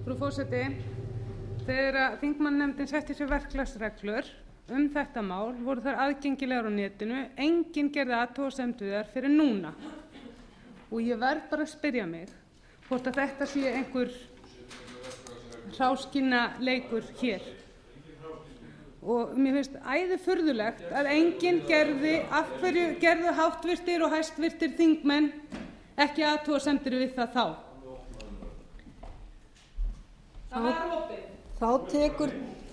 Frú forseti, þegar þingmannanefndin setti sér verklagsreglur þetta mál voru þær aðgengilegar á netinu, enginn gerði athugasemd við þær fyrir núna. Og ég verð bara að spyrja mig hvort að þetta sé einhver hráskina leikur hér. Og mér finnst æði furðulegt að enginn gerði, af hverju gerðu háttvirtir og hæstvirtir þingmenn ekki athugasemdir við það þá? Það var opið. Þá tekur